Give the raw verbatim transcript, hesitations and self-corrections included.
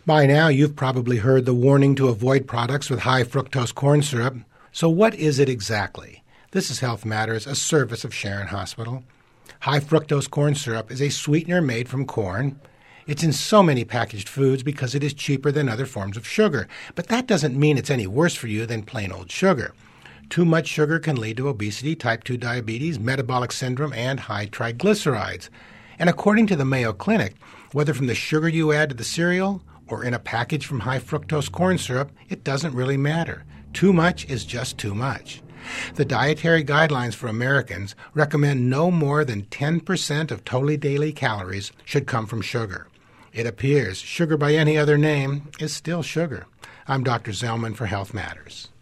By now, you've probably heard the warning to avoid products with high fructose corn syrup. So what is it exactly? This is Health Matters, a service of Sharon Hospital. High fructose corn syrup is a sweetener made from corn. It's in so many packaged foods because it is cheaper than other forms of sugar. But that doesn't mean it's any worse for you than plain old sugar. Too much sugar can lead to obesity, type two diabetes, metabolic syndrome, and high triglycerides. And according to the Mayo Clinic, whether from the sugar you add to the cereal or in a package from high fructose corn syrup, it doesn't really matter. Too much is just too much. The Dietary Guidelines for Americans recommend no more than ten percent of total daily calories should come from sugar. It appears sugar by any other name is still sugar. I'm Doctor Zellman for Health Matters.